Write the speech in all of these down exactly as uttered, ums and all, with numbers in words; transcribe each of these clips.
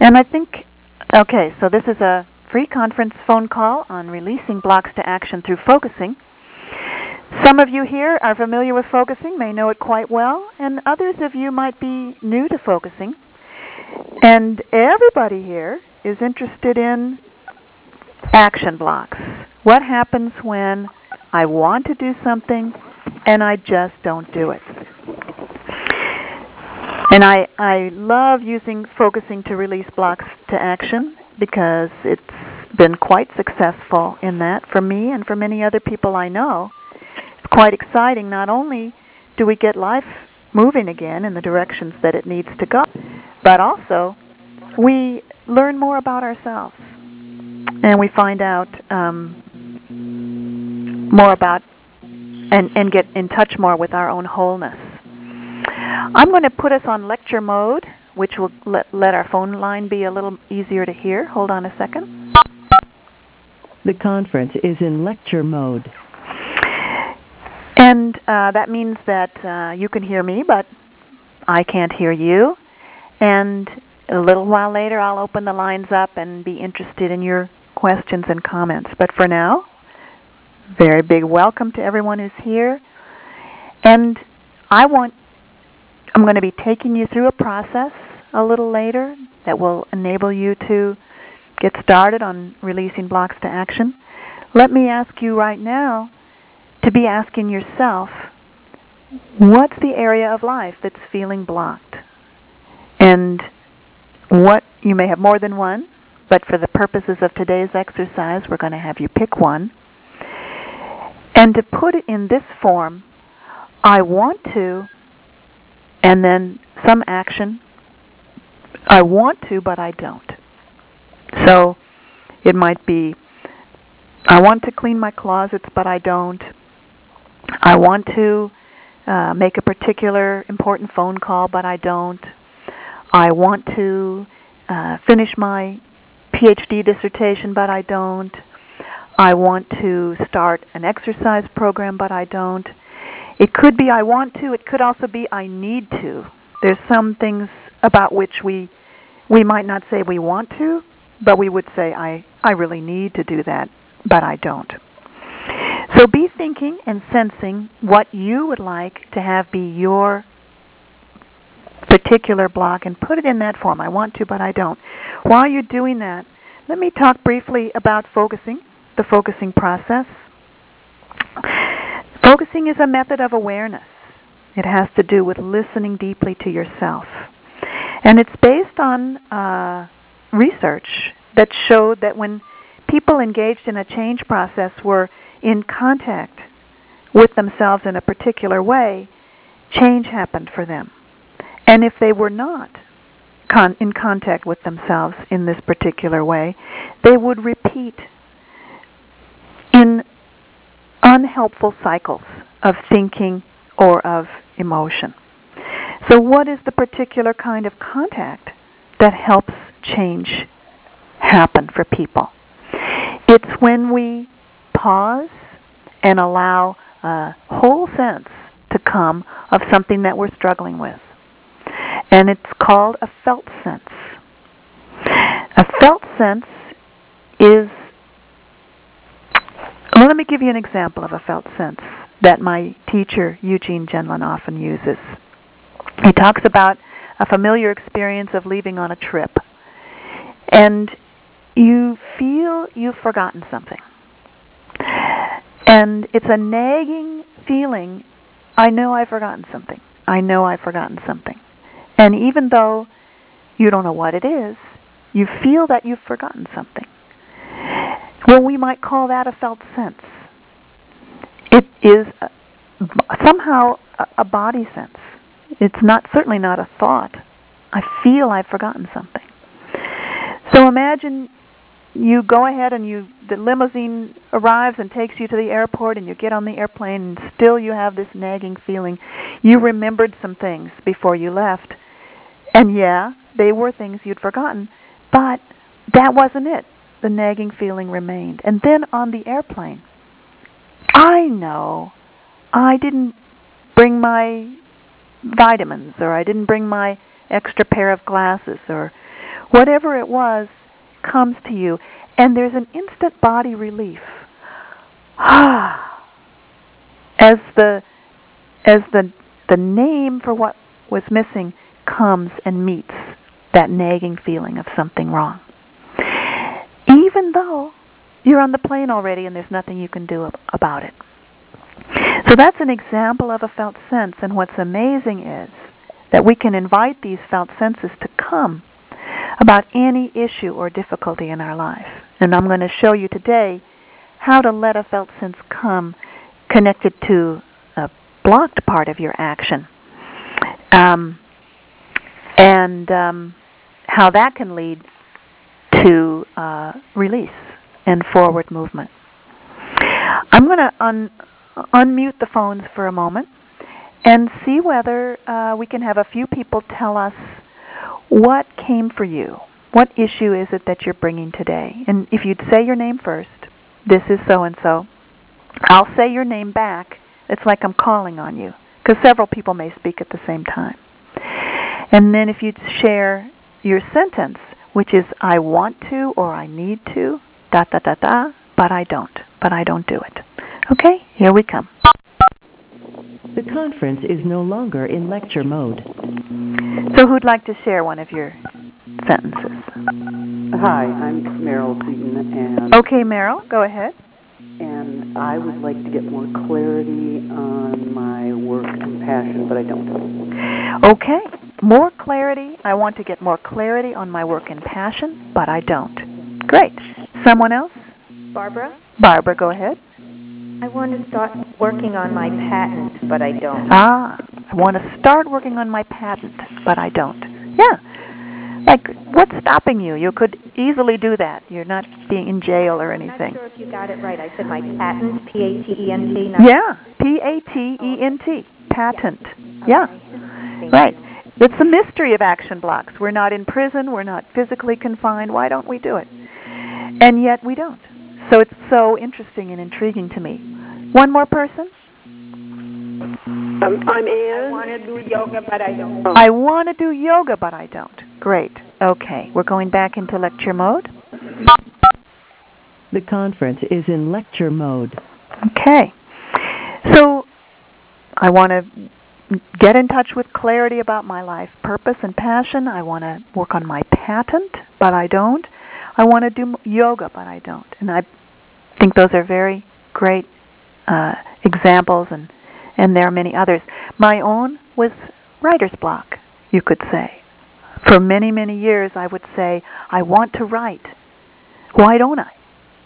And I think, okay, so this is a free conference phone call on releasing blocks to action through focusing. Some of you here are familiar with focusing, may know it quite well, and others of you might be new to focusing. And everybody here is interested in action blocks. What happens when I want to do something and I just don't do it? And I, I love using focusing to release blocks to action because it's been quite successful in that for me and for many other people I know. It's quite exciting. Not only do we get life moving again in the directions that it needs to go, but also we learn more about ourselves and we find out um, more about and, and get in touch more with our own wholeness. I'm going to put us on lecture mode, which will let, let our phone line be a little easier to hear. Hold on a second. The conference is in lecture mode. And uh, that means that uh, you can hear me, but I can't hear you. And a little while later, I'll open the lines up and be interested in your questions and comments. But for now, very big welcome to everyone who's here. And I want, I'm going to be taking you through a process a little later that will enable you to get started on releasing blocks to action. Let me ask you right now to be asking yourself, what's the area of life that's feeling blocked? And what, you may have more than one, but for the purposes of today's exercise, we're going to have you pick one. And to put it in this form, I want to, and then some action, I want to, but I don't. So it might be, I want to clean my closets, but I don't. I want to uh, make a particular important phone call, but I don't. I want to uh, finish my P H D dissertation, but I don't. I want to start an exercise program, but I don't. It could be I want to. It could also be I need to. There's some things about which we we might not say we want to, but we would say I, I really need to do that, but I don't. So be thinking and sensing what you would like to have be your particular block and put it in that form. I want to, but I don't. While you're doing that, let me talk briefly about focusing, the focusing process. Focusing is a method of awareness. It has to do with listening deeply to yourself. And it's based on uh, research that showed that when people engaged in a change process were in contact with themselves in a particular way, change happened for them. And if they were not con- in contact with themselves in this particular way, they would repeat in unhelpful cycles of thinking or of emotion. So what is the particular kind of contact that helps change happen for people? It's when we pause and allow a whole sense to come of something that we're struggling with. And it's called a felt sense. A felt sense is, well, let me give you an example of a felt sense that my teacher, Eugene Gendlin, often uses. He talks about a familiar experience of leaving on a trip. And you feel you've forgotten something. And it's a nagging feeling, I know I've forgotten something. I know I've forgotten something. And even though you don't know what it is, you feel that you've forgotten something. Well, we might call that a felt sense. It is a, somehow a, a body sense. It's not certainly not a thought. I feel I've forgotten something. So imagine you go ahead and you the limousine arrives and takes you to the airport and you get on the airplane and still you have this nagging feeling. You remembered some things before you left. And yeah, they were things you'd forgotten, but that wasn't it. The nagging feeling remained. And then on the airplane, I know I didn't bring my vitamins, or I didn't bring my extra pair of glasses, or whatever it was comes to you, and there's an instant body relief. as the as the the name for what was missing comes and meets that nagging feeling of something wrong. Even though you're on the plane already and there's nothing you can do about it. So that's an example of a felt sense, and what's amazing is that we can invite these felt senses to come about any issue or difficulty in our life. And I'm going to show you today how to let a felt sense come connected to a blocked part of your action. Um, and um, how that can lead to uh, release and forward movement. I'm going to un- unmute the phones for a moment and see whether uh, we can have a few people tell us what came for you. What issue is it that you're bringing today? And if you'd say your name first, this is so-and-so. I'll say your name back. It's like I'm calling on you, because several people may speak at the same time. And then if you'd share your sentence, which is I want to or I need to, da da da da, but I don't, but I don't do it. Okay, here we come. The conference is no longer in lecture mode. So who'd like to share one of your sentences? Hi, I'm Meryl Seaton, and okay, Meryl, go ahead. And I would like to get more clarity on my work and passion, but I don't. Okay, more clarity. I want to get more clarity on my work and passion, but I don't. Great. Someone else? Barbara? Barbara, go ahead. I want to start working on my patent, but I don't. Ah, I want to start working on my patent, but I don't. Yeah. Like, what's stopping you? You could easily do that. You're not being in jail or anything. I'm not sure if you got it right. I said my patent, P A T E N T. Yeah, P A T E N T, patent. Yeah. Okay. Right. It's the mystery of action blocks. We're not in prison. We're not physically confined. Why don't we do it? And yet we don't. So it's so interesting and intriguing to me. One more person? Um, I'm Ann. I want to do yoga, but I don't. I want to do yoga, but I don't. Great. Okay. We're going back into lecture mode. The conference is in lecture mode. Okay. So I want to get in touch with clarity about my life purpose and passion. I want to work on my patent, but I don't. I want to do yoga, but I don't. And I think those are very great uh, examples, and, and there are many others. My own was writer's block, you could say. For many, many years, I would say, I want to write. Why don't I?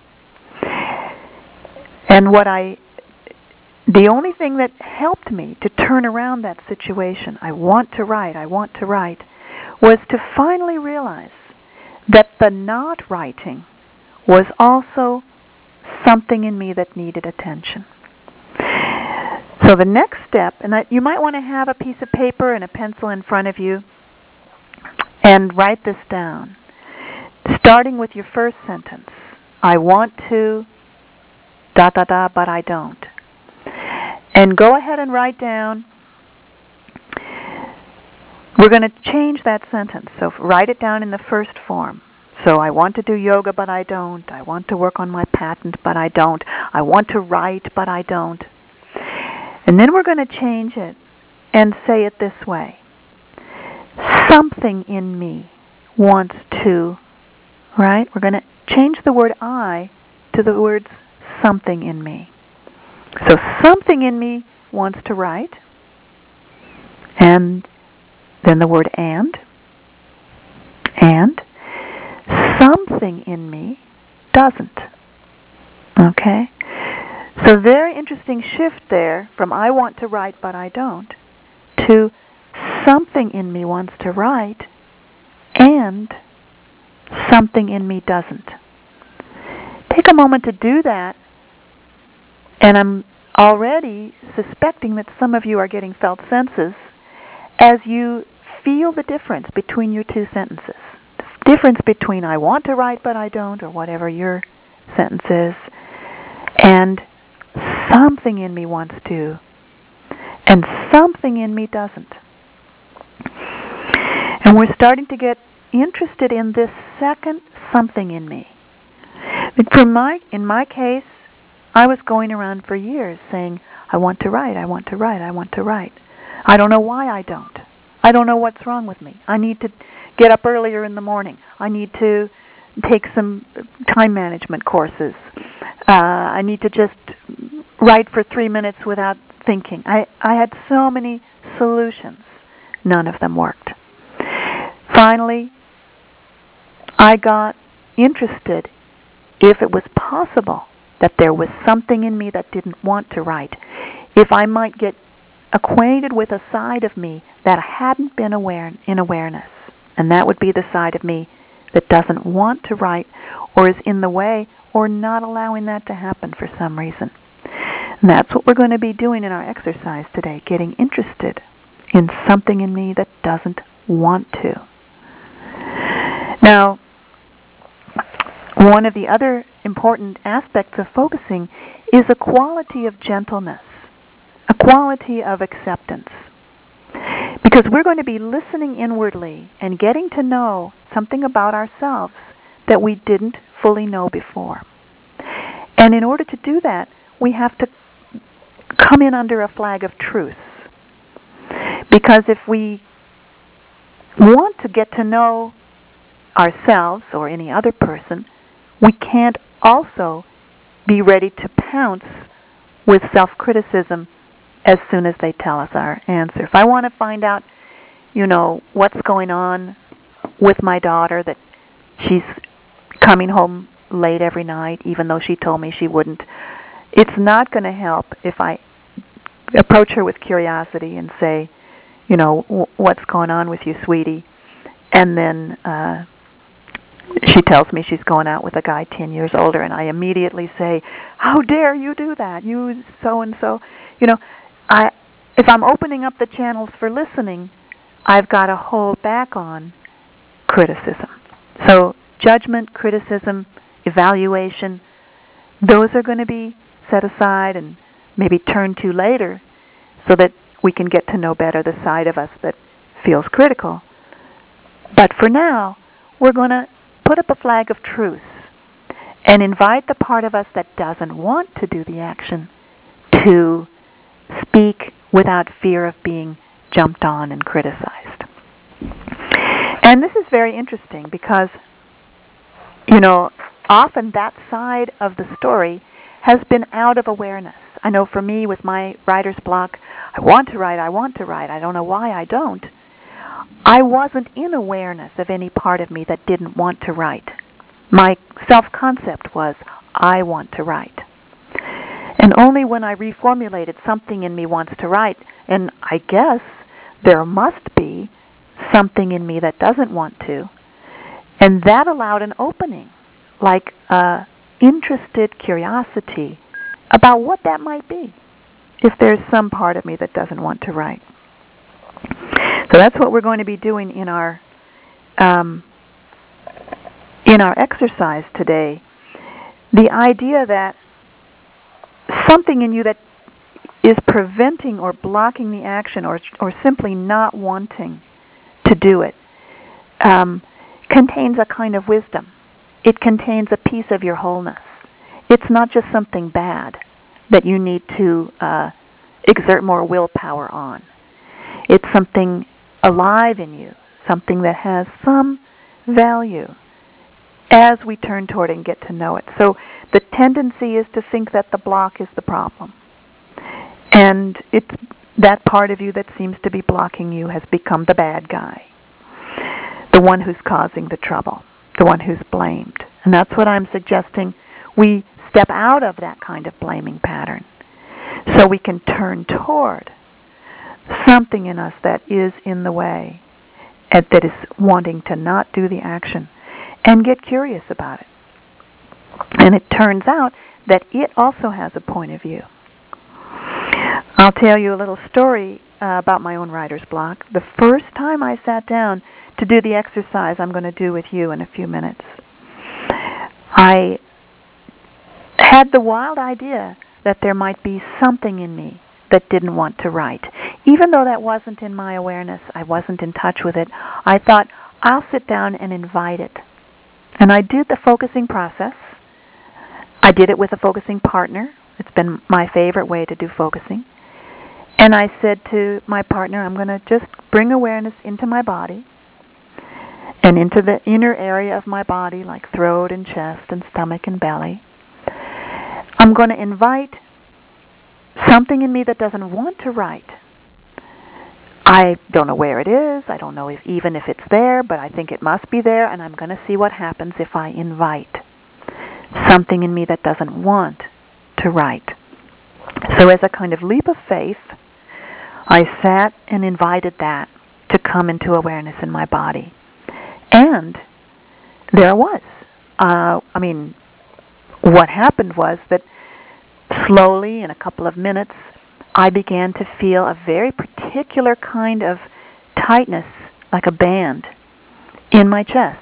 And what I, the only thing that helped me to turn around that situation, I want to write, I want to write, was to finally realize that the not writing was also something in me that needed attention. So the next step, and that you might want to have a piece of paper and a pencil in front of you and write this down, starting with your first sentence. I want to, da da da, but I don't. And go ahead and write down, we're going to change that sentence. So write it down in the first form. So I want to do yoga, but I don't. I want to work on my patent, but I don't. I want to write, but I don't. And then we're going to change it and say it this way. Something in me wants to, right? We're going to change the word I to the words something in me. So something in me wants to write, and then the word and, and something in me doesn't. Okay? So very interesting shift there from I want to write but I don't to something in me wants to write and something in me doesn't. Take a moment to do that, and I'm already suspecting that some of you are getting felt senses as you feel the difference between your two sentences. The difference between I want to write but I don't, or whatever your sentence is, and something in me wants to, and something in me doesn't. And we're starting to get interested in this second something in me. For my, in my case, I was going around for years saying, I want to write, I want to write, I want to write. I don't know why I don't. I don't know what's wrong with me. I need to get up earlier in the morning. I need to take some time management courses. Uh, I need to just write for three minutes without thinking. I, I had so many solutions. None of them worked. Finally, I got interested if it was possible that there was something in me that didn't want to write, if I might get acquainted with a side of me that hadn't been aware in awareness, and that would be the side of me that doesn't want to write or is in the way or not allowing that to happen for some reason. And that's what we're going to be doing in our exercise today, getting interested in something in me that doesn't want to. Now, one of the other important aspects of focusing is a quality of gentleness, a quality of acceptance. Because we're going to be listening inwardly and getting to know something about ourselves that we didn't fully know before. And in order to do that, we have to come in under a flag of truth. Because if we want to get to know ourselves or any other person, we can't also be ready to pounce with self-criticism as soon as they tell us our answer. If I want to find out, you know, what's going on with my daughter, that she's coming home late every night, even though she told me she wouldn't, it's not going to help if I approach her with curiosity and say, you know, what's going on with you, sweetie? And then uh, she tells me she's going out with a guy ten years older, and I immediately say, how dare you do that? You so-and-so. You know, I, if I'm opening up the channels for listening, I've got to hold back on criticism. So judgment, criticism, evaluation, those are going to be set aside and maybe turned to later so that we can get to know better the side of us that feels critical. But for now, we're going to put up a flag of truth and invite the part of us that doesn't want to do the action to speak without fear of being jumped on and criticized. And this is very interesting because, you know, often that side of the story has been out of awareness. I know for me with my writer's block, I want to write, I want to write, I don't know why I don't. I wasn't in awareness of any part of me that didn't want to write. My self-concept was, I want to write. And only when I reformulated something in me wants to write, and I guess there must be something in me that doesn't want to, and that allowed an opening, like uh, interested curiosity about what that might be, if there's some part of me that doesn't want to write. So that's what we're going to be doing in our um, in our exercise today. The idea that something in you that is preventing or blocking the action, or or simply not wanting to do it, um, contains a kind of wisdom. It contains a piece of your wholeness. It's not just something bad that you need to uh, exert more willpower on. It's something alive in you, something that has some value as we turn toward it and get to know it. So the tendency is to think that the block is the problem. And it's that part of you that seems to be blocking you has become the bad guy, the one who's causing the trouble, the one who's blamed. And that's what I'm suggesting. We step out of that kind of blaming pattern so we can turn toward something in us that is in the way, and that is wanting to not do the action, and get curious about it. And it turns out that it also has a point of view. I'll tell you a little story uh, about my own writer's block. The first time I sat down to do the exercise I'm going to do with you in a few minutes, I had the wild idea that there might be something in me that didn't want to write. Even though that wasn't in my awareness, I wasn't in touch with it, I thought, I'll sit down and invite it. And I did the focusing process. I did it with a focusing partner. It's been my favorite way to do focusing. And I said to my partner, I'm going to just bring awareness into my body and into the inner area of my body, like throat and chest and stomach and belly. I'm going to invite something in me that doesn't want to write. I don't know where it is. I don't know if, even if it's there, but I think it must be there, and I'm going to see what happens if I invite something in me that doesn't want to write. So as a kind of leap of faith, I sat and invited that to come into awareness in my body. And there it was. Uh, I mean, what happened was that slowly, in a couple of minutes, I began to feel a very particular kind of tightness, like a band, in my chest.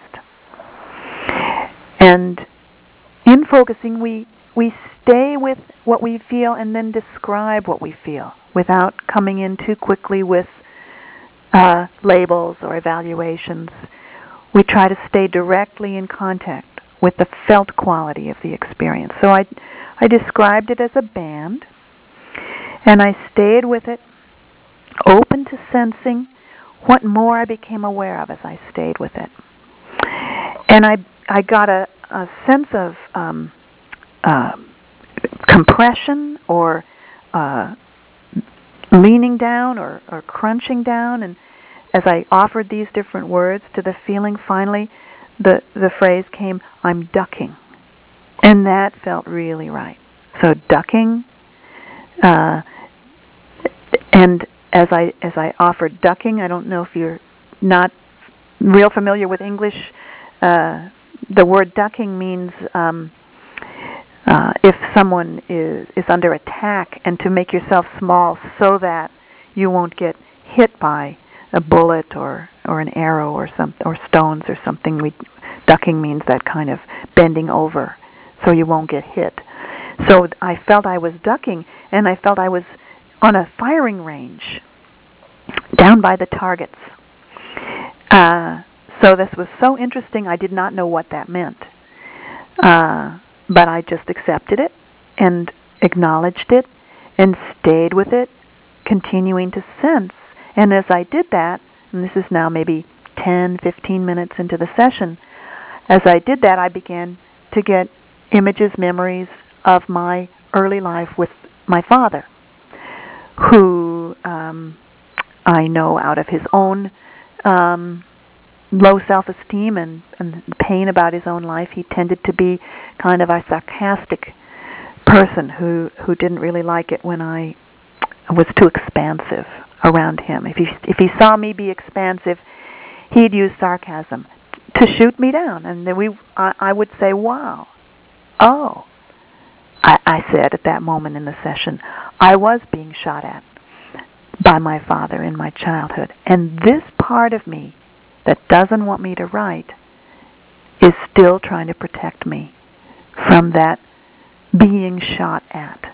And in focusing, we, we stay with what we feel and then describe what we feel without coming in too quickly with uh, labels or evaluations. We try to stay directly in contact with the felt quality of the experience. So I, I described it as a band, and I stayed with it, open to sensing what more I became aware of as I stayed with it. And I, I got a, a sense of um, uh, compression or uh, leaning down or, or crunching down. And as I offered these different words to the feeling, finally the, the phrase came, I'm ducking. And that felt really right. So ducking, uh, and as I as I offered ducking, I don't know if you're not real familiar with English. Uh, the word ducking means um, uh, if someone is, is under attack, and to make yourself small so that you won't get hit by a bullet or, or an arrow or some or stones or something. We, ducking means that kind of bending over so you won't get hit. So I felt I was ducking, and I felt I was on a firing range down by the targets. Uh, so this was so interesting. I did not know what that meant. Uh, but I just accepted it and acknowledged it and stayed with it, continuing to sense. And as I did that, and this is now maybe ten, fifteen minutes into the session, as I did that, I began to get images, memories of my early life with my father, who um, I know out of his own um, low self-esteem and, and pain about his own life, he tended to be kind of a sarcastic person who, who didn't really like it when I was too expansive around him. If he, if he saw me be expansive, he'd use sarcasm to shoot me down. And then we, I, I would say, wow, oh, I, I said at that moment in the session, I was being shot at by my father in my childhood. And this part of me that doesn't want me to write is still trying to protect me from that being shot at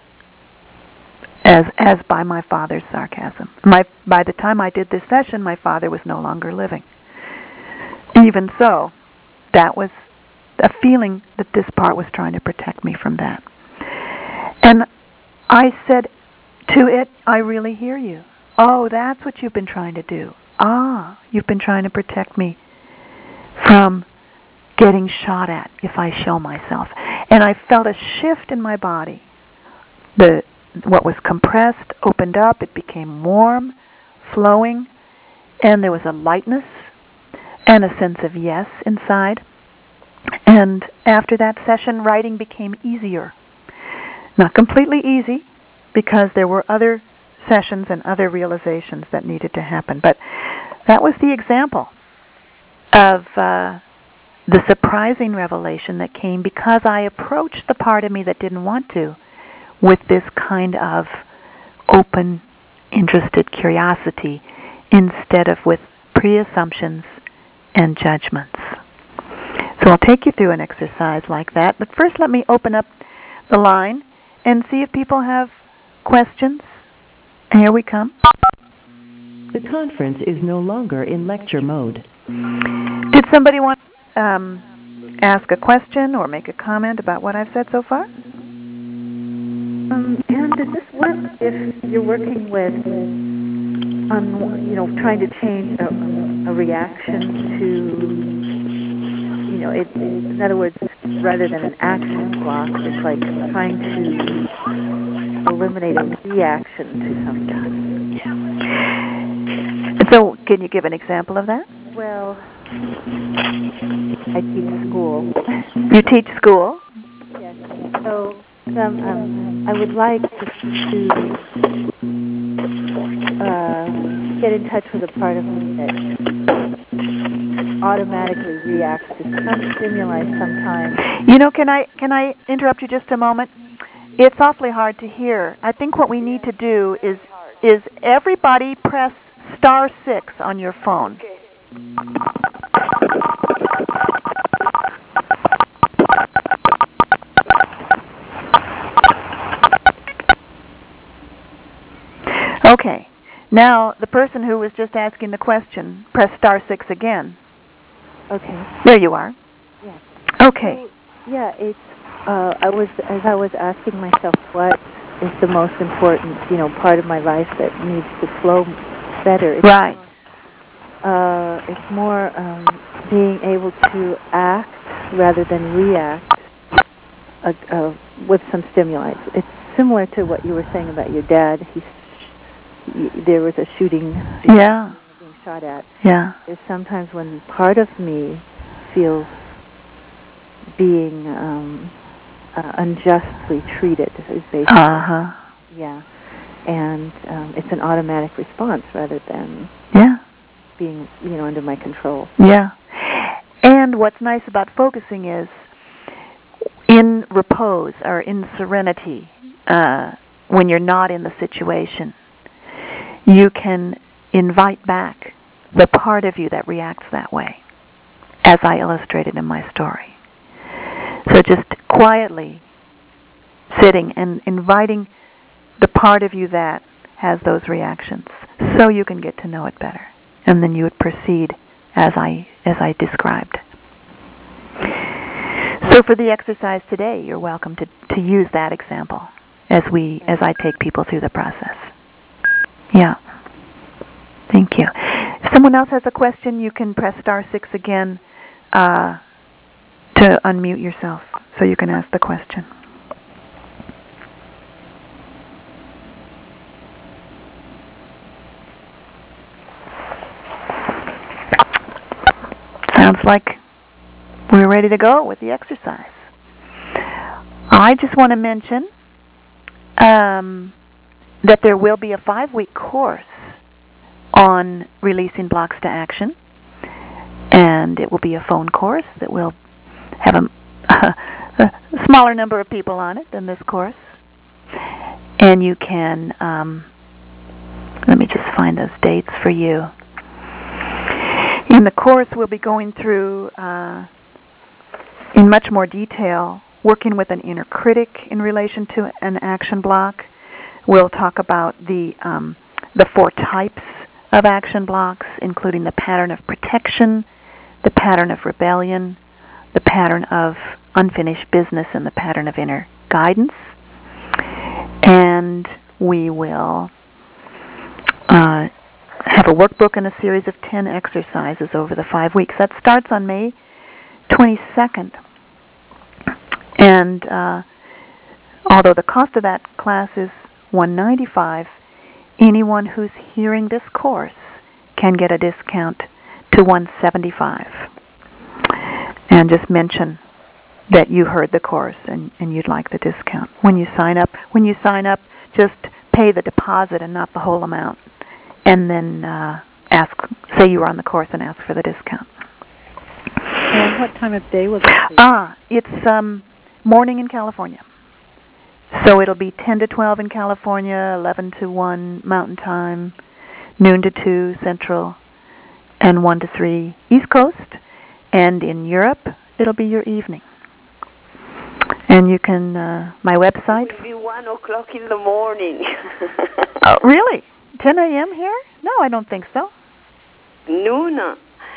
as as by my father's sarcasm. My by the time I did this session, my father was no longer living. Even so, that was a feeling that this part was trying to protect me from that. And I said to it, I really hear you. Oh, that's what you've been trying to do. Ah, you've been trying to protect me from getting shot at if I show myself. And I felt a shift in my body. The what was compressed opened up. It became warm, flowing, and there was a lightness and a sense of yes inside. And after that session, writing became easier. Not completely easy, because there were other sessions and other realizations that needed to happen. But that was the example of uh, the surprising revelation that came because I approached the part of me that didn't want to with this kind of open, interested curiosity instead of with pre-assumptions and judgments. So I'll take you through an exercise like that, but first let me open up the line and see if people have questions. Here we come. The conference is no longer in lecture mode. Did somebody want to um, ask a question or make a comment about what I've said so far? Um, and does this work if you're working with, um, you know, trying to change a, a reaction to, you know, it, in other words, rather than an action block, it's like trying to eliminate a reaction to something. So, can you give an example of that? Well, I teach school. You teach school? Yes. So, um, um, I would like to, to uh, get in touch with a part of me that automatically reacts to some stimuli sometimes. You know, can I can I interrupt you just a moment? It's awfully hard to hear. I think what we need to do is is everybody press star six on your phone. Okay. Now, the person who was just asking the question, press star six again. Okay. There you are. Yeah. Okay. So, yeah, it's. Uh, I was as I was asking myself, what is the most important, you know, part of my life that needs to flow better? It's Right. More, uh, it's more um, being able to act rather than react uh, uh, with some stimuli. It's similar to what you were saying about your dad. He's there was a shooting. Yeah. Being shot at. Yeah. There's sometimes when part of me feels being um, uh, unjustly treated. Is basically. Uh huh. Yeah. And um, it's an automatic response rather than yeah. being, you know, under my control. Yeah. And what's nice about focusing is in repose or in serenity, uh, when you're not in the situation, you can invite back the part of you that reacts that way, as I illustrated in my story. So just quietly sitting and inviting the part of you that has those reactions so you can get to know it better. And then you would proceed as I as I described. So for the exercise today, you're welcome to, to use that example as we as I take people through the process. Yeah. Thank you. If someone else has a question, you can press star six again uh, to unmute yourself so you can ask the question. Sounds like we're ready to go with the exercise. I just want to mention um, that there will be a five-week course on releasing blocks to action, and it will be a phone course that will have a, a smaller number of people on it than this course. And you can, um, let me just find those dates for you. In the course, we'll be going through, uh, in much more detail, working with an inner critic in relation to an action block. We'll talk about the um, the four types of action blocks, including the pattern of protection, the pattern of rebellion, the pattern of unfinished business, and the pattern of inner guidance. And we will uh, have a workbook and a series of ten exercises over the five weeks. That starts on May twenty-second. And uh, although the cost of that class is one hundred ninety-five dollars, anyone who's hearing this course can get a discount to one hundred seventy-five dollars. And just mention that you heard the course and, and you'd like the discount. When you sign up, when you sign up, just pay the deposit and not the whole amount. And then uh, ask, say you were on the course and ask for the discount. And what time of day will that be? Ah, it's um, morning in California. So it'll be ten to twelve in California, eleven to one Mountain Time, noon to two Central, and one to three East Coast. And in Europe, it'll be your evening. And you can, uh, my website. It will be one o'clock in the morning. Oh, really? ten a.m. here? No, I don't think so. Noon.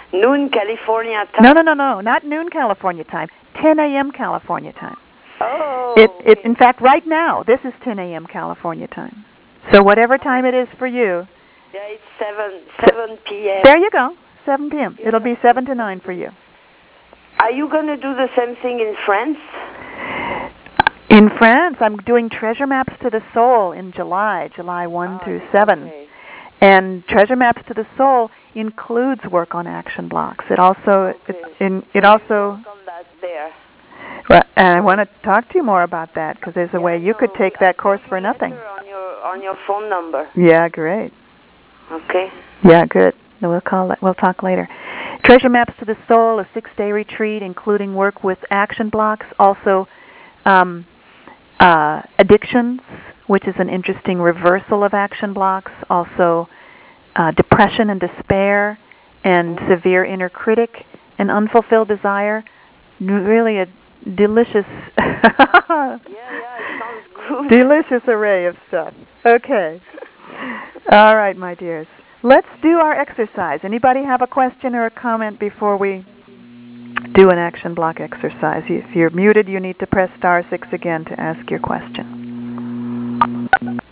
Noon California time. No, no, no, no, not noon California time. ten a.m. California time. Oh. It, it, okay. in fact, right now, this is ten a.m. California time. So whatever time it is for you. Yeah, it's seven seven p.m. There you go, seven p.m. It'll be seven to nine for you. Are you going to do the same thing in France? In France, I'm doing Treasure Maps to the Soul in July, July first oh, through seventh. Okay. And Treasure Maps to the Soul includes work on action blocks. It also Okay. it, in, it also. Work on that there. Well, and I want to talk to you more about that because there's a yeah, way you no, could take that course for nothing. On your on your phone number. Yeah, great. Okay. Yeah, good. We'll call. We'll talk later. Treasure Maps to the Soul, a six-day retreat, including work with action blocks, also um, uh, addictions, which is an interesting reversal of action blocks, also uh, depression and despair, and severe inner critic, and unfulfilled desire. Really a delicious, yeah, yeah, it sounds good. delicious array of stuff. Okay. All right, my dears. Let's do our exercise. Anybody have a question or a comment before we do an action block exercise? If you're muted, you need to press star six again to ask your question.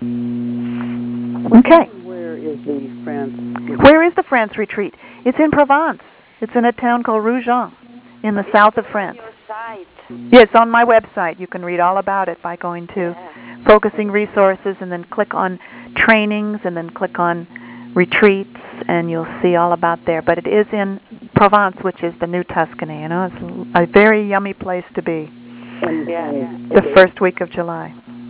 Okay. Where is the France? Where is the France retreat? It's in Provence. It's in a town called Rougon in the south of France. Your site. Yes, on my website. You can read all about it by going to Yeah. Focusing Resources and then click on Trainings and then click on Retreats, and you'll see all about there. But it is in Provence, which is the New Tuscany. You know, it's a very yummy place to be. Yeah, yeah. The first week of July.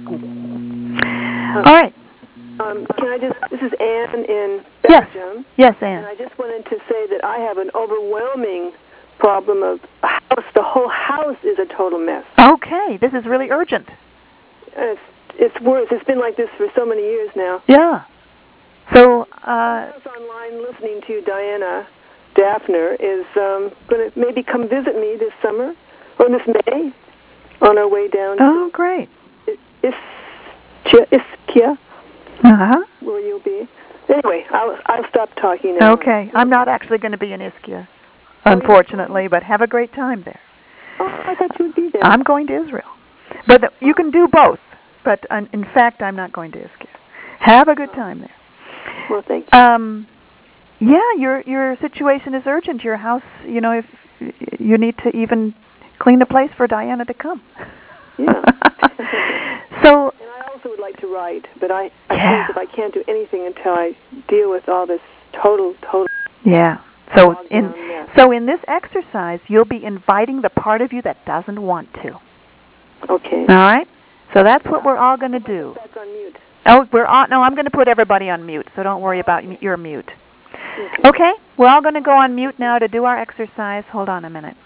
All right. Um, can I just, this is Anne in Yes. Belgium. Yes, And Anne. I just wanted to say that I have an overwhelming problem of a house. The whole house is a total mess. Okay, this is really urgent. And it's, it's worse. It's been like this for so many years now. Yeah. So, uh, I was online listening to Diana Daphner is um, going to maybe come visit me this summer, or this May, on our way down oh, to great. Ischia, Ischia, Uh-huh. where you'll be. Anyway, I'll, I'll stop talking now. Okay. I'm not actually going to be in Ischia, unfortunately, but have a great time there. Oh, I thought you would be there. I'm going to Israel. But the, you can do both. But um, in fact, I'm not going to Ischia. Have a good time there. Well, thank you. Um, yeah, your your situation is urgent. Your house, you know, if you need to even clean the place for Diana to come. Yeah. So. And I also would like to write, but I, I Yeah. think that I can't do anything until I deal with all this total, total. Yeah. So bogged in down mess. so in this exercise, you'll be inviting the part of you that doesn't want to. Okay. All right. So that's what we're all going to do. Back on mute. Oh, we're on. No, I'm going to put everybody on mute. So don't worry about m- your mute. Okay. Okay. We're all going to go on mute now to do our exercise. Hold on a minute.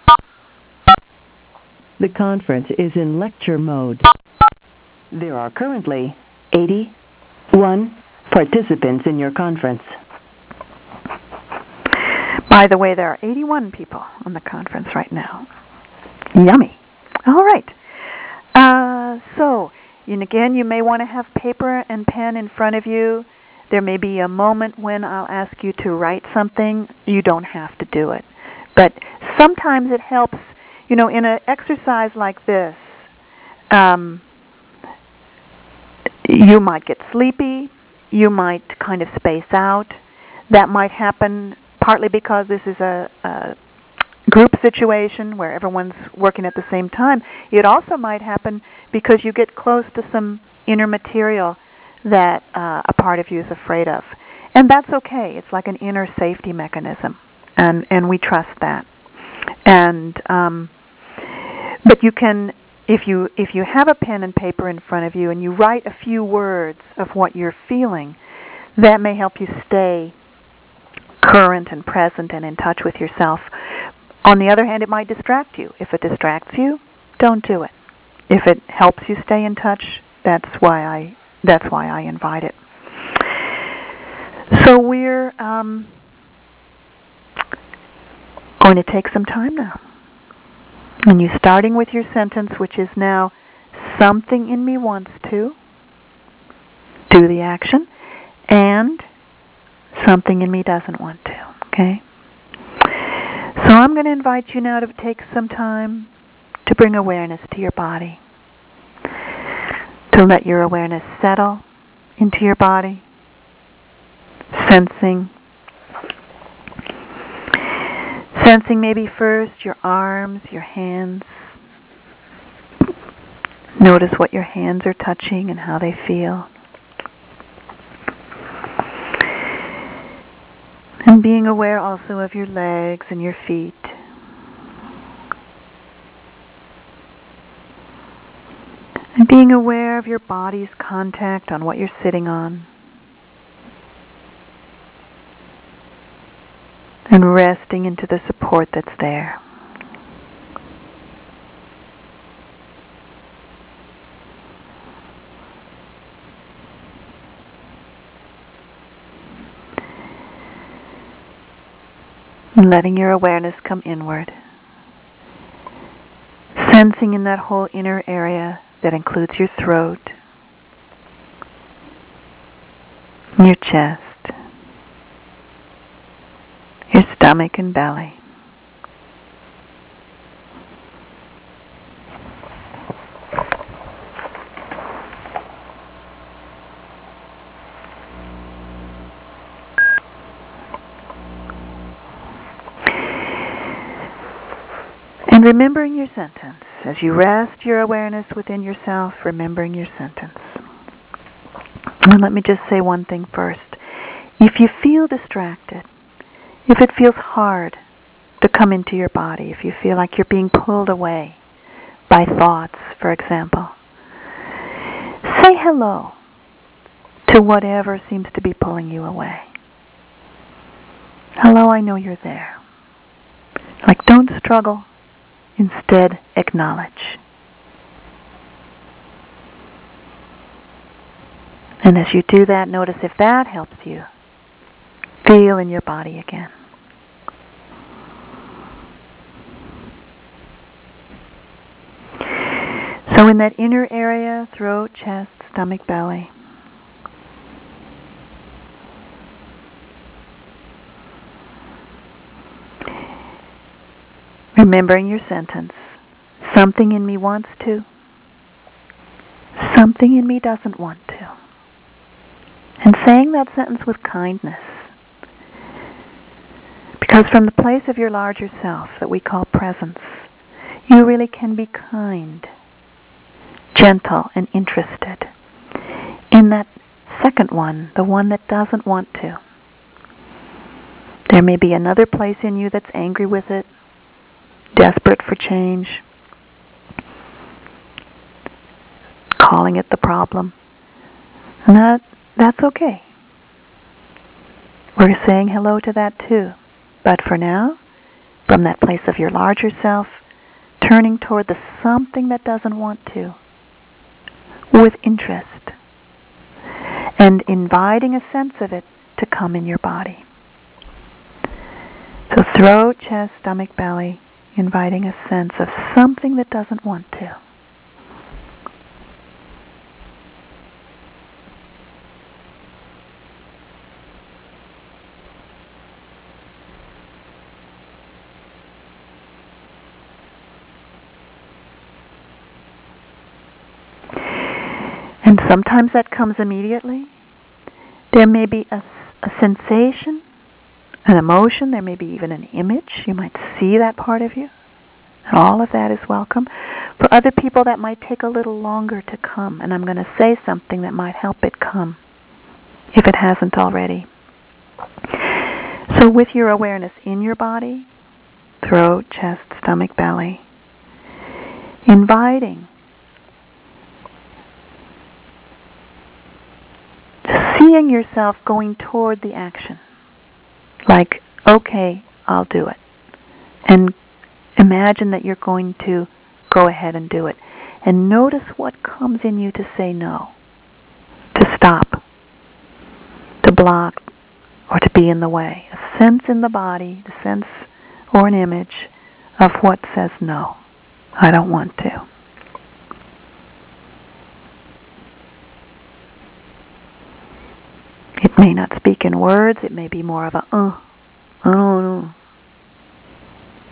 The conference is in lecture mode. There are currently eighty-one participants in your conference. By the way, there are eighty-one people on the conference right now. Yummy. All right. Uh, so, and again, you may want to have paper and pen in front of you. There may be a moment when I'll ask you to write something. You don't have to do it. But sometimes it helps, you know, in an exercise like this, um, you might get sleepy. You might kind of space out. That might happen partly because this is a, a group situation where everyone's working at the same time. It also might happen because you get close to some inner material that uh, a part of you is afraid of. And that's okay. It's like an inner safety mechanism. And, and we trust that. And um, but you can, if you if you have a pen and paper in front of you and you write a few words of what you're feeling, that may help you stay current and present and in touch with yourself. On the other hand, it might distract you. If it distracts you, don't do it. If it helps you stay in touch, that's why I that's why I invite it. So we're um, going to take some time now. And you're starting with your sentence, which is now, something in me wants to do the action, and something in me doesn't want to. Okay? So I'm going to invite you now to take some time to bring awareness to your body, to let your awareness settle into your body, sensing, sensing maybe first your arms, your hands. Notice what your hands are touching and how they feel. And being aware also of your legs and your feet. And being aware of your body's contact on what you're sitting on. And resting into the support that's there. And letting your awareness come inward. Sensing in that whole inner area that includes your throat, your chest, your stomach and belly. And remembering your sentence. As you rest your awareness within yourself, remembering your sentence. And let me just say one thing first. If you feel distracted, if it feels hard to come into your body, if you feel like you're being pulled away by thoughts, for example, say hello to whatever seems to be pulling you away. Hello, I know you're there. Like, don't struggle. Instead, acknowledge. And as you do that, notice if that helps you feel in your body again. So in that inner area, throat, chest, stomach, belly, remembering your sentence, something in me wants to, something in me doesn't want to. And saying that sentence with kindness. Because from the place of your larger self that we call presence, you really can be kind, gentle, and interested in that second one, the one that doesn't want to. There may be another place in you that's angry with it, desperate for change, calling it the problem. And that, that's okay. We're saying hello to that too. But for now, from that place of your larger self, turning toward the something that doesn't want to, with interest, and inviting a sense of it to come in your body. So throat, chest, stomach, belly, inviting a sense of something that doesn't want to. And sometimes that comes immediately. There may be a, a sensation, an emotion, there may be even an image. You might see that part of you. And all of that is welcome. For other people, that might take a little longer to come. And I'm going to say something that might help it come, if it hasn't already. So with your awareness in your body, throat, chest, stomach, belly, inviting, seeing yourself going toward the action. Like, okay, I'll do it. And imagine that you're going to go ahead and do it. And notice what comes in you to say no, to stop, to block, or to be in the way. A sense in the body, a sense or an image of what says no, I don't want to. It may not speak in words, it may be more of a, uh, I don't know.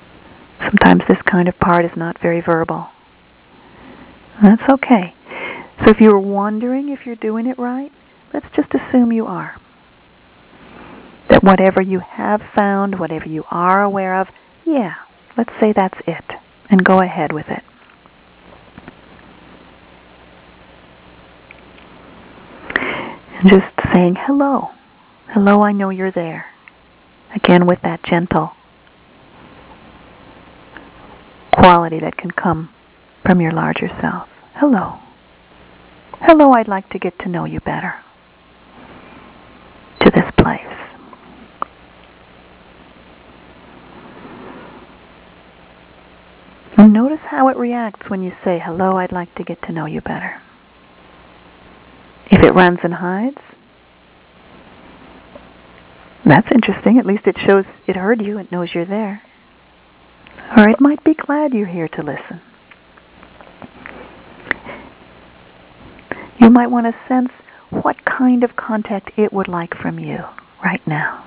Sometimes this kind of part is not very verbal. That's okay. So if you're wondering if you're doing it right, let's just assume you are. That whatever you have found, whatever you are aware of, yeah, let's say that's it. And go ahead with it. And just saying hello. Hello, I know you're there. Again, with that gentle quality that can come from your larger self. Hello. Hello, I'd like to get to know you better. To this place. And notice how it reacts when you say, hello, I'd like to get to know you better. If it runs and hides, that's interesting. At least it shows it heard you. It knows you're there. Or it might be glad you're here to listen. You might want to sense what kind of contact it would like from you right now.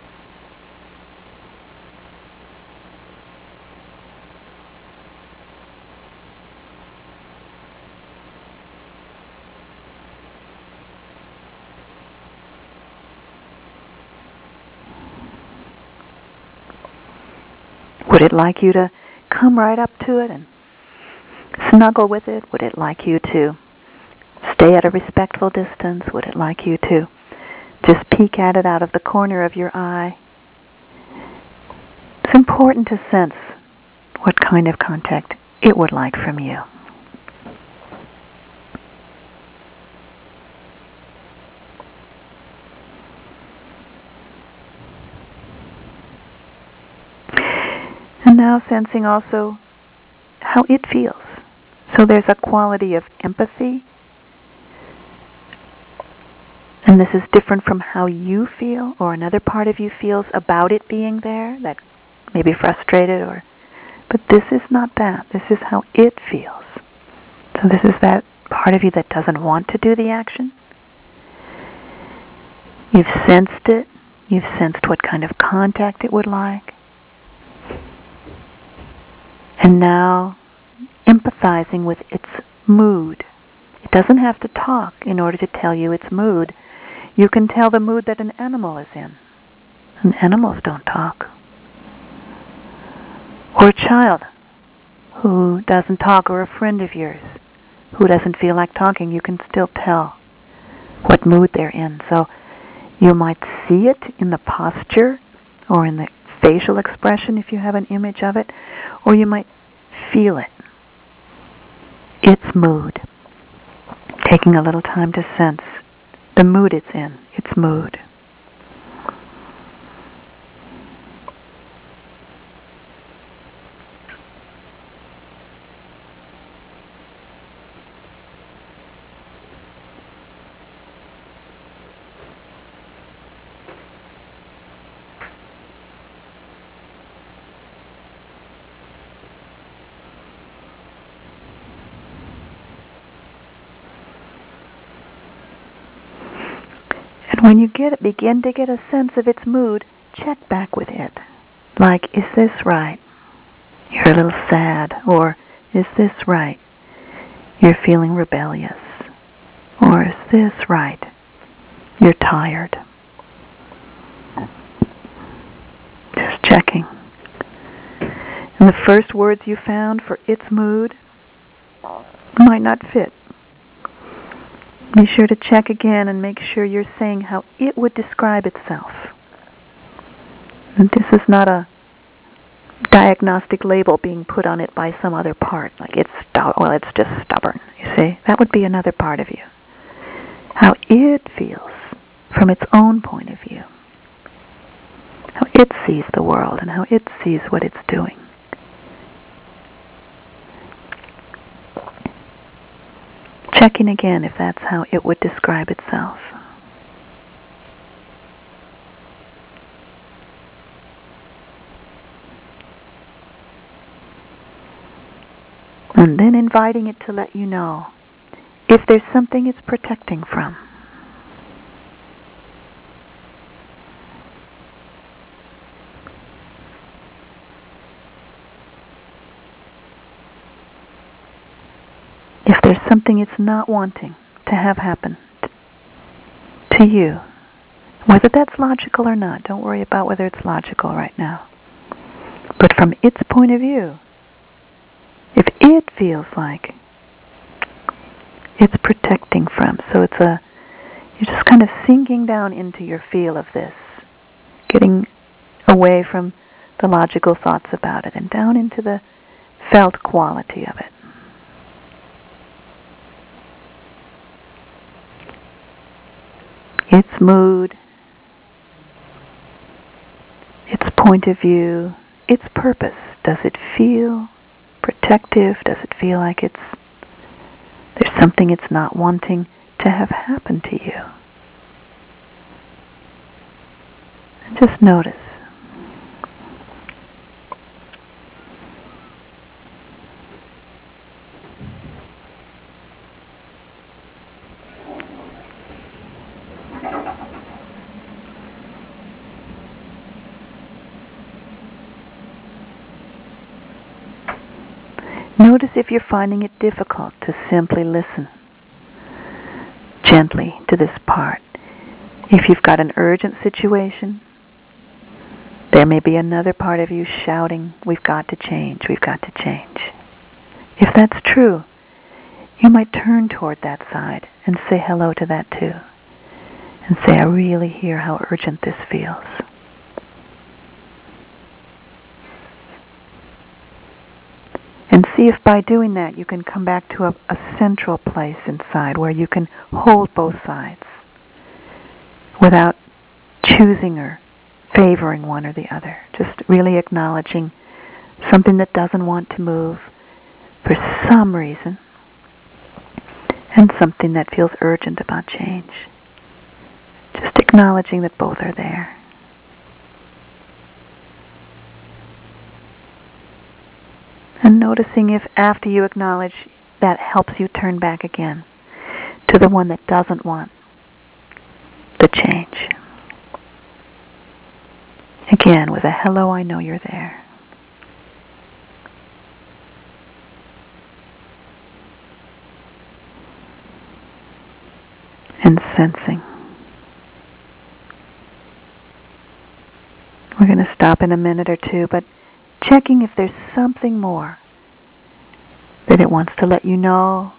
Would it like you to come right up to it and snuggle with it? Would it like you to stay at a respectful distance? Would it like you to just peek at it out of the corner of your eye? It's important to sense what kind of contact it would like from you. And now sensing also how it feels. So there's a quality of empathy. And this is different from how you feel or another part of you feels about it being there, that may be frustrated or, but this is not that. This is how it feels. So this is that part of you that doesn't want to do the action. You've sensed it. You've sensed what kind of contact it would like. And now empathizing with its mood. It doesn't have to talk in order to tell you its mood. You can tell the mood that an animal is in. And animals don't talk. Or a child who doesn't talk, or a friend of yours who doesn't feel like talking, you can still tell what mood they're in. So you might see it in the posture or in the facial expression if you have an image of it, or you might feel it. Its mood. Taking a little time to sense the mood it's in, its mood. And when you get begin to get a sense of its mood, check back with it. Like, is this right? You're a little sad. Or, is this right? You're feeling rebellious. Or, is this right? You're tired. Just checking. And the first words you found for its mood might not fit. Be sure to check again and make sure you're saying how it would describe itself. And this is not a diagnostic label being put on it by some other part, like it's stu- well, it's just stubborn. You see, that would be another part of you. How it feels from its own point of view, how it sees the world and how it sees what it's doing. Checking again if that's how it would describe itself. And then inviting it to let you know if there's something it's protecting from. if there's something it's not wanting to have happen to you, whether that's logical or not, don't worry about whether it's logical right now. But from its point of view, if it feels like it's protecting from, so it's a, you're just kind of sinking down into your feel of this, getting away from the logical thoughts about it and down into the felt quality of it. Its mood, its point of view, its purpose. Does it feel protective? Does it feel like it's there's something it's not wanting to have happen to you? And just notice. Notice if you're finding it difficult to simply listen gently to this part. If you've got an urgent situation, there may be another part of you shouting, we've got to change, we've got to change. If that's true, you might turn toward that side and say hello to that too. And say, I really hear how urgent this feels. And see if by doing that you can come back to a, a central place inside where you can hold both sides without choosing or favoring one or the other. Just really acknowledging something that doesn't want to move for some reason and something that feels urgent about change. Just acknowledging that both are there. And noticing if after you acknowledge that helps you turn back again to the one that doesn't want the change. Again, with a hello, I know you're there. And sensing. We're going to stop in a minute or two, but checking if there's something more that it wants to let you know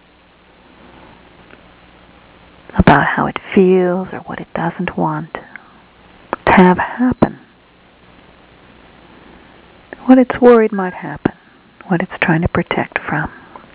about how it feels or what it doesn't want to have happen. What it's worried might happen, what it's trying to protect from.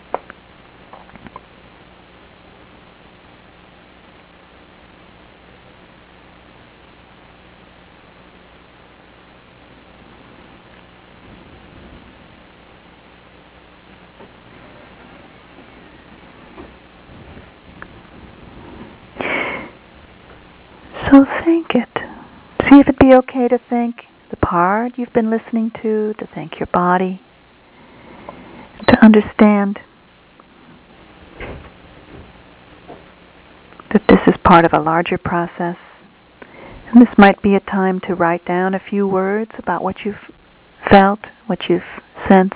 So thank it. See if it'd be okay to thank the part you've been listening to, to thank your body, to understand that this is part of a larger process. And this might be a time to write down a few words about what you've felt, what you've sensed.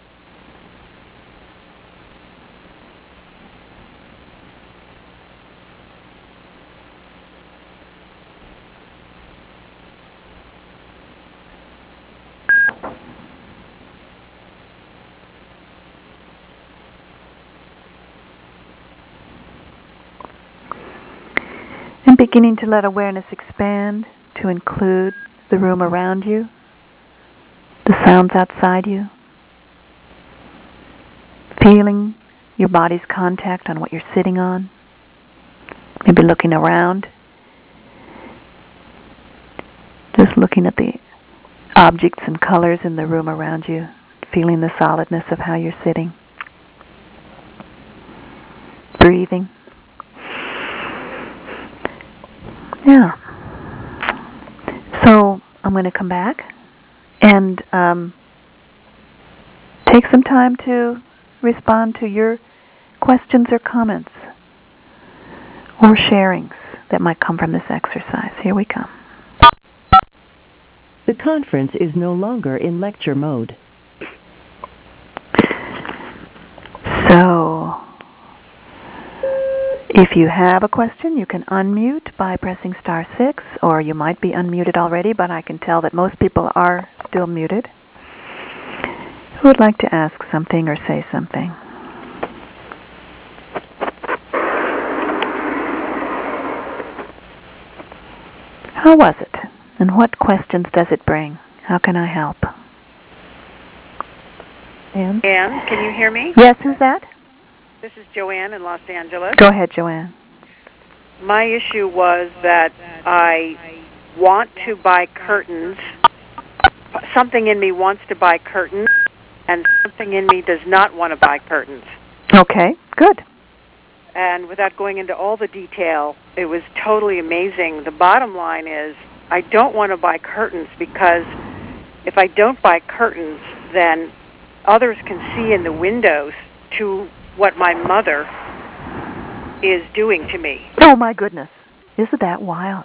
And beginning to let awareness expand to include the room around you, the sounds outside you, feeling your body's contact on what you're sitting on, maybe looking around, just looking at the objects and colors in the room around you, feeling the solidness of how you're sitting, breathing. Yeah. So I'm going to come back and um, take some time to respond to your questions or comments or sharings that might come from this exercise. Here we come. The conference is no longer in lecture mode. So If you have a question, you can unmute by pressing star six, or you might be unmuted already, but I can tell that most people are still muted. Who would like to ask something or say something? How was it? And what questions does it bring? How can I help? Anne? Anne, can you hear me? Yes, who's that? This is Joanne in Los Angeles. Go ahead, Joanne. My issue was that I want to buy curtains. Something in me wants to buy curtains, and something in me does not want to buy curtains. Okay, good. And without going into all the detail, it was totally amazing. The bottom line is I don't want to buy curtains because if I don't buy curtains, then others can see in the windows to what my mother is doing to me. Oh, my goodness. Isn't that wild?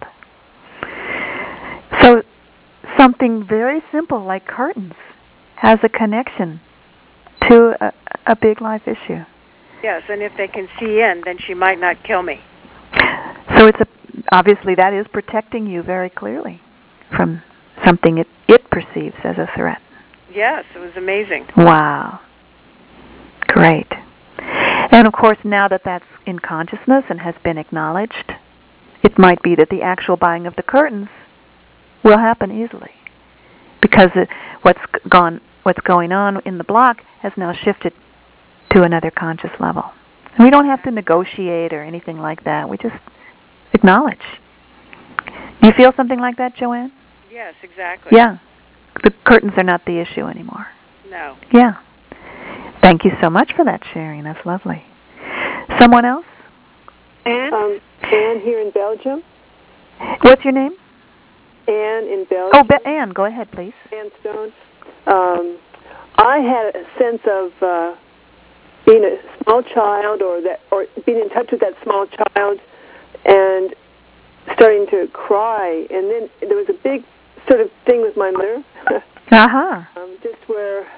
So something very simple like curtains has a connection to a, a big life issue. Yes, and if they can see in, then she might not kill me. So it's a, obviously that is protecting you very clearly from something it, it perceives as a threat. Yes, it was amazing. Wow. Great. And of course, now that that's in consciousness and has been acknowledged, it might be that the actual buying of the curtains will happen easily, because it, what's gone, what's going on in the block has now shifted to another conscious level. And we don't have to negotiate or anything like that. We just acknowledge. You feel something like that, Joanne? Yes, exactly. Yeah. The curtains are not the issue anymore. No. Yeah. Thank you so much for that sharing. That's lovely. Someone else? Anne? Um, Anne here in Belgium. What's your name? Anne in Belgium. Oh, Be- Anne, go ahead, please. Anne Stone. Um, I had a sense of uh, being a small child, or that, or being in touch with that small child, and starting to cry. And then there was a big sort of thing with my mother. Uh-huh. um, just where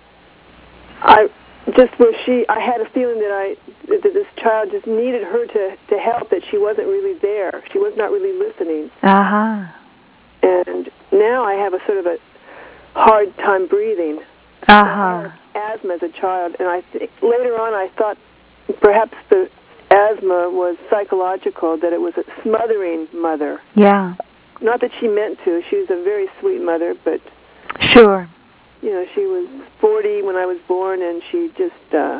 I, just where she, I had a feeling that I, that this child just needed her to, to help, that she wasn't really there. She was not really listening. Uh-huh. And now I have a sort of a hard time breathing. Uh-huh. I had asthma as a child, and I think later on I thought perhaps the asthma was psychological, that it was a smothering mother. Yeah. Not that she meant to. She was a very sweet mother, but sure. You know, she was forty when I was born, and she just, uh,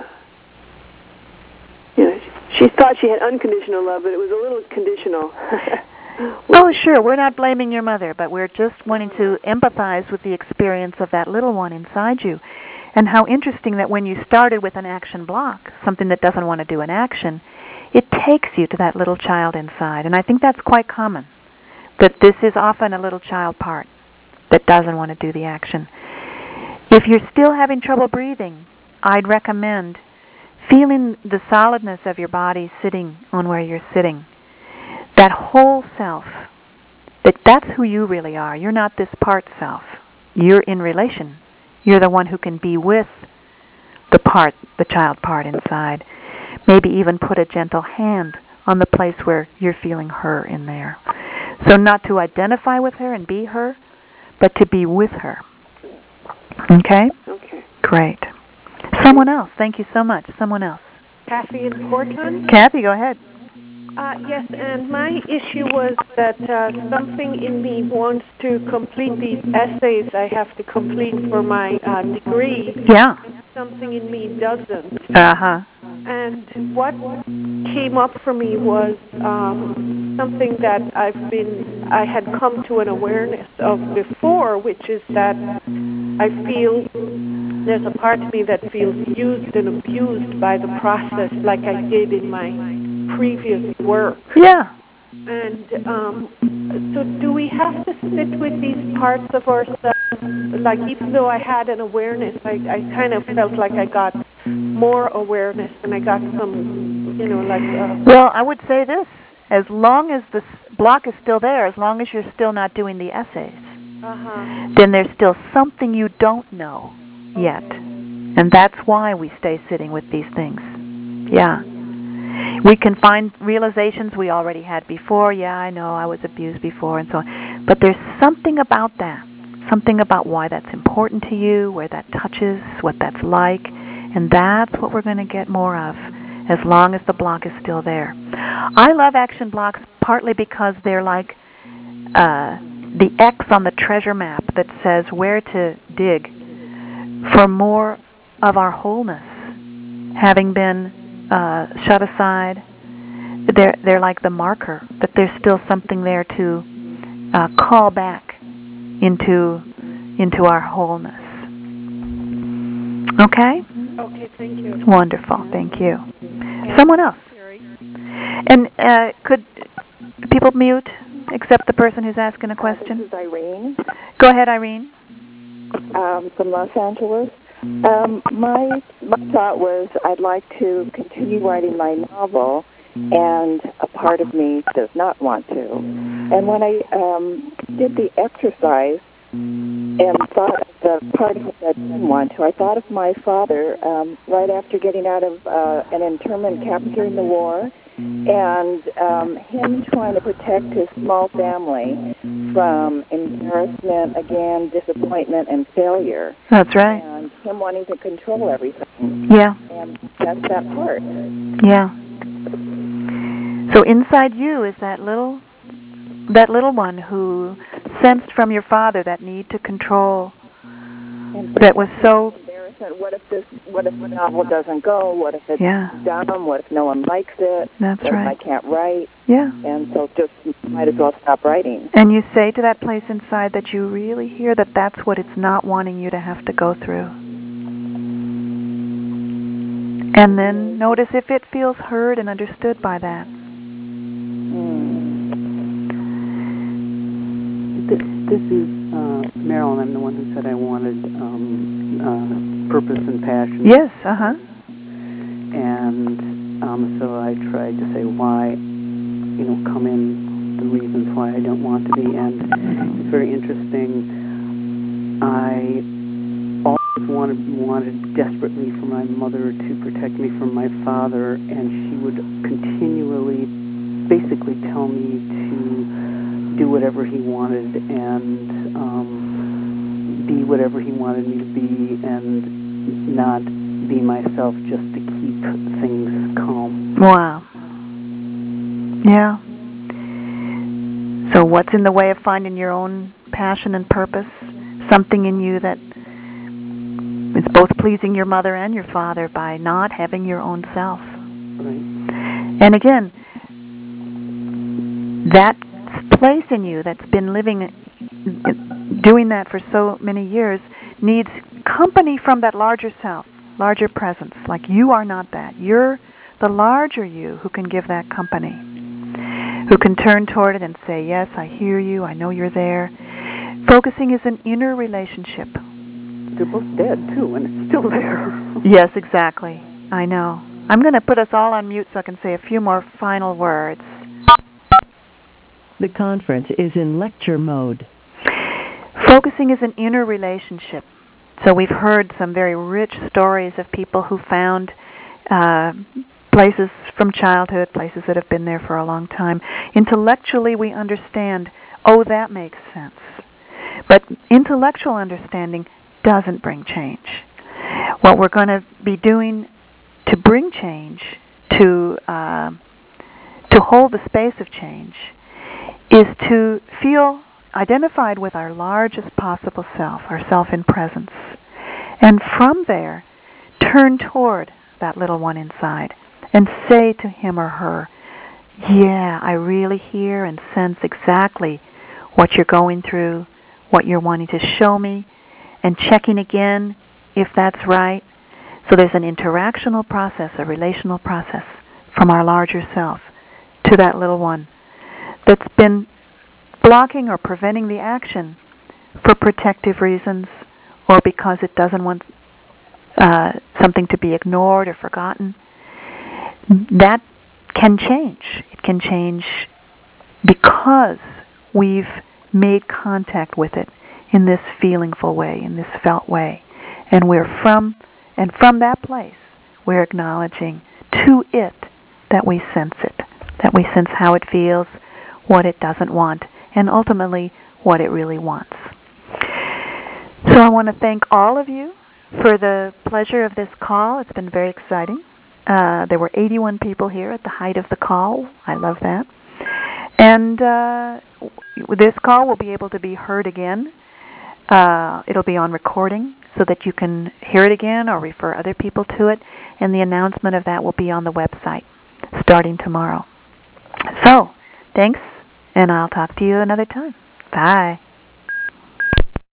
you know, she thought she had unconditional love, but it was a little conditional. Oh, sure. We're not blaming your mother, but we're just wanting to empathize with the experience of that little one inside you. And how interesting that when you started with an action block, something that doesn't want to do an action, it takes you to that little child inside. And I think that's quite common, that this is often a little child part that doesn't want to do the action. If you're still having trouble breathing, I'd recommend feeling the solidness of your body sitting on where you're sitting. That whole self, that that's who you really are. You're not this part self. You're in relation. You're the one who can be with the part, the child part inside. Maybe even put a gentle hand on the place where you're feeling her in there. So not to identify with her and be her, but to be with her. Okay? Okay. Great. Someone else. Thank you so much. Someone else. Kathy in Portland. Kathy, go ahead. Uh, yes, and my issue was that uh, something in me wants to complete these essays I have to complete for my uh, degree. Yeah. And something in me doesn't. Uh-huh. And what came up for me was um, something that I've been, I had come to an awareness of before, which is that I feel there's a part of me that feels used and abused by the process, like I did in my previous work. Yeah. And um, so do we have to sit with these parts of ourselves? Like, even though I had an awareness, I, I kind of felt like I got more awareness and I got some, you know, like... Uh, well, I would say this. As long as the block is still there, as long as you're still not doing the essays, uh-huh. then there's still something you don't know yet. And that's why we stay sitting with these things. Yeah. We can find realizations we already had before. Yeah, I know I was abused before and so on. But there's something about that, something about why that's important to you, where that touches, what that's like, and that's what we're going to get more of as long as the block is still there. I love action blocks partly because they're like uh, the X on the treasure map that says where to dig for more of our wholeness, having been uh, shut aside. They're they're like the marker that there's still something there to uh, call back into into our wholeness. Okay? Okay, thank you. Wonderful, thank you. Someone else. And uh, could people mute except the person who's asking a question? Uh, this is Irene. Go ahead, Irene. Um, from Los Angeles. Um, my my thought was I'd like to continue writing my novel, and a part of me does not want to. And when I um, did the exercise and thought of the part of it that didn't want to, I thought of my father um, right after getting out of uh, an internment camp during the war, and um, him trying to protect his small family from embarrassment, again, disappointment, and failure. That's right. And him wanting to control everything. Yeah. And that's that part. Yeah. So inside you is that little, that little one who sensed from your father that need to control. And that was so. What if this? What if the novel doesn't go? What if it's yeah. dumb? What if no one likes it? That's what right. If I can't write? Yeah. And so just might as well stop writing. And you say to that place inside that you really hear that that's what it's not wanting you to have to go through. And then notice if it feels heard and understood by that. This, this is uh, Marilyn. I'm the one who said I wanted um, uh, purpose and passion. Yes, uh-huh. And um, so I tried to say why, you know, come in the reasons why I don't want to be. And it's very interesting. I always wanted, wanted desperately for my mother to protect me from my father, and she would continually basically tell me to do whatever he wanted and um, be whatever he wanted me to be and not be myself just to keep things calm. Wow. Yeah. So what's in the way of finding your own passion and purpose? Something in you that is both pleasing your mother and your father by not having your own self. Right. And again, that place in you that's been living, doing that for so many years, needs company from that larger self, larger presence. Like you are not that. You're the larger you who can give that company, who can turn toward it and say, yes, I hear you, I know you're there. Focusing is an inner relationship. They're both dead, too, and it's still there. Yes, exactly. I know. I'm going to put us all on mute so I can say a few more final words. The conference is in lecture mode. Focusing is an inner relationship. So we've heard some very rich stories of people who found uh, places from childhood, places that have been there for a long time. Intellectually, we understand, oh, that makes sense. But intellectual understanding doesn't bring change. What we're going to be doing to bring change, to uh, to hold the space of change, is to feel identified with our largest possible self, our self in presence. And from there, turn toward that little one inside and say to him or her, yeah, I really hear and sense exactly what you're going through, what you're wanting to show me, and checking again if that's right. So there's an interactional process, a relational process from our larger self to that little one that's been blocking or preventing the action for protective reasons or because it doesn't want uh, something to be ignored or forgotten. That can change. It can change because we've made contact with it in this feelingful way, in this felt way. And we're from, and from that place, we're acknowledging to it that we sense it, that we sense how it feels, what it doesn't want, and ultimately what it really wants. So I want to thank all of you for the pleasure of this call. It's been very exciting. Uh, there were eighty-one people here at the height of the call. I love that. And uh, this call will be able to be heard again. Uh, it'll be on recording so that you can hear it again or refer other people to it. And the announcement of that will be on the website starting tomorrow. So, thanks, and I'll talk to you another time. Bye.